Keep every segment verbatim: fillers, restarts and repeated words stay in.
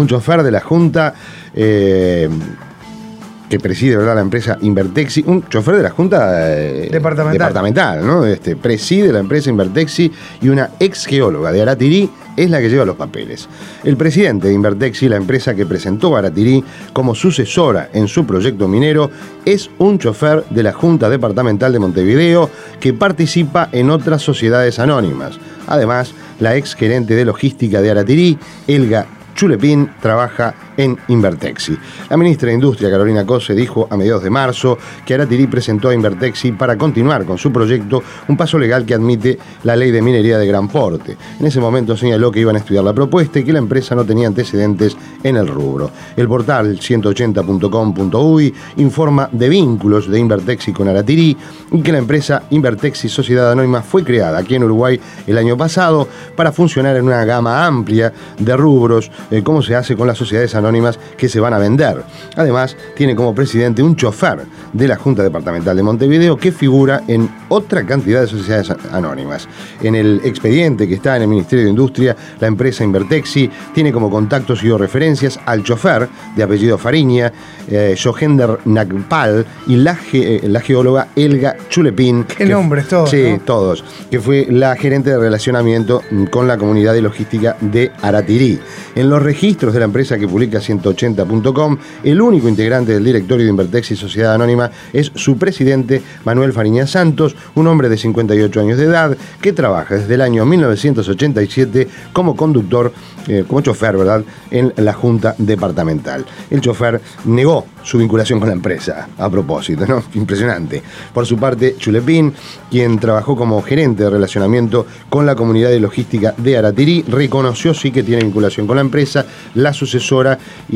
un chofer de la Junta eh, que preside, ¿verdad?, la empresa Invertexi, un chofer de la Junta eh, departamental, departamental ¿no? Este, preside la empresa Invertexi y una ex geóloga de Aratirí es la que lleva los papeles. El presidente de Invertexi, la empresa que presentó a Aratirí como sucesora en su proyecto minero, es un chofer de la Junta Departamental de Montevideo que participa en otras sociedades anónimas. Además, la ex gerente de logística de Aratirí, Elga Chulepín, trabaja en Invertexi. La ministra de Industria, Carolina Cose, dijo a mediados de marzo que Aratirí presentó a Invertexi para continuar con su proyecto, un paso legal que admite la ley de minería de gran porte. En ese momento señaló que iban a estudiar la propuesta y que la empresa no tenía antecedentes en el rubro. El portal ciento ochenta punto com punto uy informa de vínculos de Invertexi con Aratirí y que la empresa Invertexi Sociedad Anónima fue creada aquí en Uruguay el año pasado para funcionar en una gama amplia de rubros, eh, como se hace con las sociedades anónimas que se van a vender. Además, tiene como presidente un chofer de la Junta Departamental de Montevideo que figura en otra cantidad de sociedades anónimas. En el expediente que está en el Ministerio de Industria, la empresa Invertexi tiene como contactos y o referencias al chofer de apellido Fariña, eh, Johender Nagpal y la, ge, la geóloga Elga Chulepín. ¿Qué nombres todos? Sí, ¿no? todos. Que fue la gerente de relacionamiento con la comunidad de logística de Aratirí. En los registros de la empresa que publica ciento ochenta punto com, el único integrante del directorio de Invertexi Sociedad Anónima es su presidente, Manuel Fariña Santos, un hombre de cincuenta y ocho años de edad que trabaja desde el año mil novecientos ochenta y siete como conductor, eh, como chofer, ¿verdad?, en la Junta Departamental. El chofer negó su vinculación con la empresa, a propósito, ¿no? Impresionante. Por su parte, Chulepín, quien trabajó como gerente de relacionamiento con la comunidad de logística de Aratirí, reconoció sí que tiene vinculación con la empresa, la sucesora,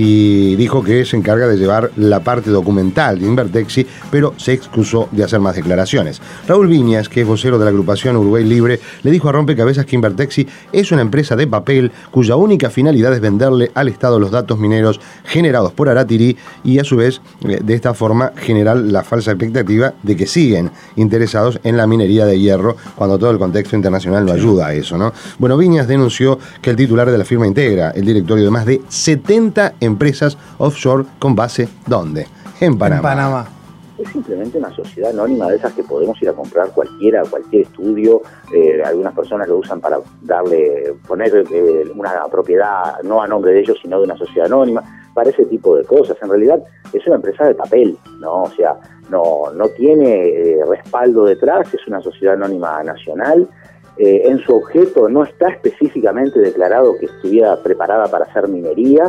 y dijo que se encarga de llevar la parte documental de Invertexi, pero se excusó de hacer más declaraciones. Raúl Viñas, que es vocero de la agrupación Uruguay Libre, le dijo a Rompecabezas que Invertexi es una empresa de papel cuya única finalidad es venderle al Estado los datos mineros generados por Aratirí y a su vez de esta forma generar la falsa expectativa de que siguen interesados en la minería de hierro cuando todo el contexto internacional no ayuda a eso, ¿no? Bueno, Viñas denunció que el titular de la firma integra el directorio de más de setenta empresas offshore con base ¿dónde? En Panamá. En Panamá. Es simplemente una sociedad anónima de esas que podemos ir a comprar cualquiera, cualquier estudio. Eh, algunas personas lo usan para darle, poner eh, una propiedad no a nombre de ellos, sino de una sociedad anónima, para ese tipo de cosas. En realidad es una empresa de papel, ¿no? O sea, no, no tiene eh, respaldo detrás, es una sociedad anónima nacional. Eh, en su objeto no está específicamente declarado que estuviera preparada para hacer minería,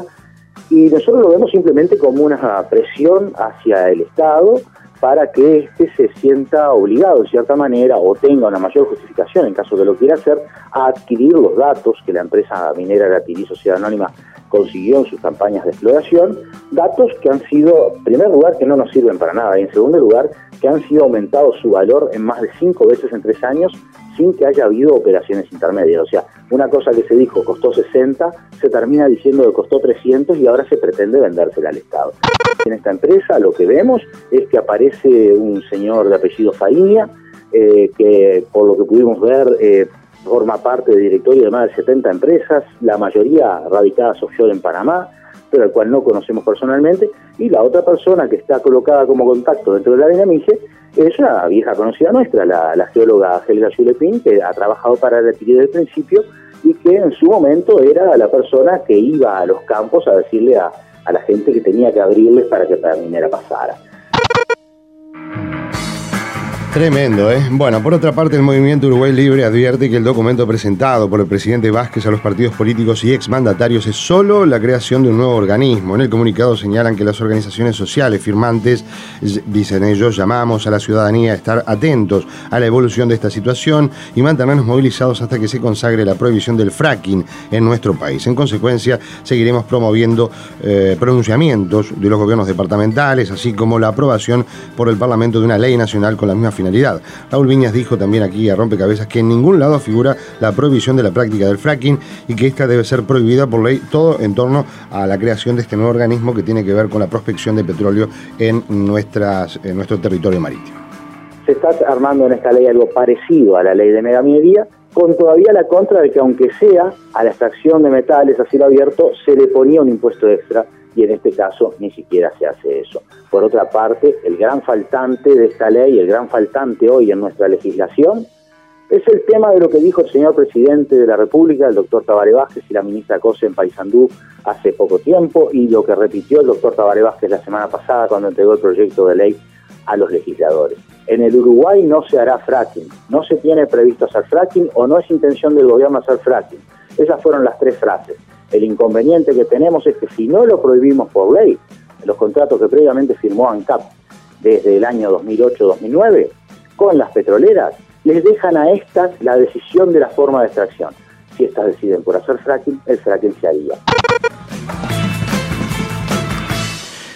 y nosotros lo vemos simplemente como una presión hacia el Estado para que éste se sienta obligado de cierta manera o tenga una mayor justificación en caso de lo quiera hacer a adquirir los datos que la empresa minera Aratirí Sociedad Anónima consiguió en sus campañas de exploración, datos que han sido, en primer lugar, que no nos sirven para nada, y en segundo lugar, que han sido aumentados su valor en más de cinco veces en tres años sin que haya habido operaciones intermedias. O sea, una cosa que se dijo costó sesenta, se termina diciendo que costó trescientos y ahora se pretende vendérsela al Estado. En esta empresa lo que vemos es que aparece un señor de apellido Fariña, eh, que por lo que pudimos ver eh, forma parte del directorio de más de setenta empresas, la mayoría radicadas offshore en Panamá, pero al cual no conocemos personalmente, y la otra persona que está colocada como contacto dentro de la dinamice es una vieja conocida nuestra, la, la geóloga Elga Chulepín, que ha trabajado para Aratirí desde el principio y que en su momento era la persona que iba a los campos a decirle a, a la gente que tenía que abrirles para que la minera pasara. Tremendo, ¿eh? Bueno, por otra parte, el Movimiento Uruguay Libre advierte que el documento presentado por el presidente Vázquez a los partidos políticos y exmandatarios es solo la creación de un nuevo organismo. En el comunicado señalan que las organizaciones sociales firmantes, dicen ellos, llamamos a la ciudadanía a estar atentos a la evolución de esta situación y mantenernos movilizados hasta que se consagre la prohibición del fracking en nuestro país. En consecuencia, seguiremos promoviendo eh, pronunciamientos de los gobiernos departamentales, así como la aprobación por el Parlamento de una ley nacional con la misma finalidad. Raúl Viñas dijo también aquí a Rompecabezas que en ningún lado figura la prohibición de la práctica del fracking y que esta debe ser prohibida por ley, todo en torno a la creación de este nuevo organismo que tiene que ver con la prospección de petróleo en, nuestras, en nuestro territorio marítimo. Se está armando en esta ley algo parecido a la ley de megaminería, con todavía la contra de que aunque sea a la extracción de metales a cielo abierto se le ponía un impuesto extra, y en este caso ni siquiera se hace eso. Por otra parte, el gran faltante de esta ley, el gran faltante hoy en nuestra legislación, es el tema de lo que dijo el señor presidente de la República, el doctor Tabaré Vázquez, y la ministra Cose en Paysandú hace poco tiempo, y lo que repitió el doctor Tabaré Vázquez la semana pasada cuando entregó el proyecto de ley a los legisladores. En el Uruguay no se hará fracking, no se tiene previsto hacer fracking o no es intención del gobierno hacer fracking. Esas fueron las tres frases. El inconveniente que tenemos es que si no lo prohibimos por ley, los contratos que previamente firmó ANCAP desde el año dos mil ocho dos mil nueve con las petroleras, les dejan a estas la decisión de la forma de extracción. Si estas deciden por hacer fracking, el fracking se haría.